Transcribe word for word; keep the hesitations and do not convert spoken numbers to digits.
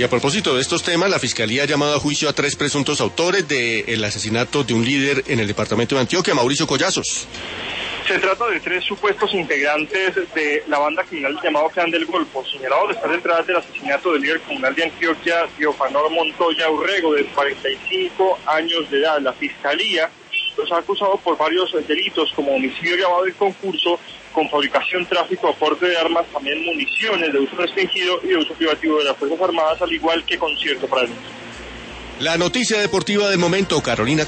Y a propósito de estos temas, la Fiscalía ha llamado a juicio a tres presuntos autores del asesinato de un líder en el departamento de Antioquia, Mauricio Collazos. Se trata de tres supuestos integrantes de la banda criminal llamado Clan del Golfo, señalados de estar detrás del asesinato del líder comunal de Antioquia, Teofanor Montoya Urrego, de cuarenta y cinco años de edad. La Fiscalía los ha acusado por varios delitos, como homicidio agravado y concurso, con fabricación, tráfico, aporte de armas, también municiones de uso restringido y de uso privativo de las Fuerzas Armadas, al igual que concierto para el. La noticia deportiva del momento, Carolina.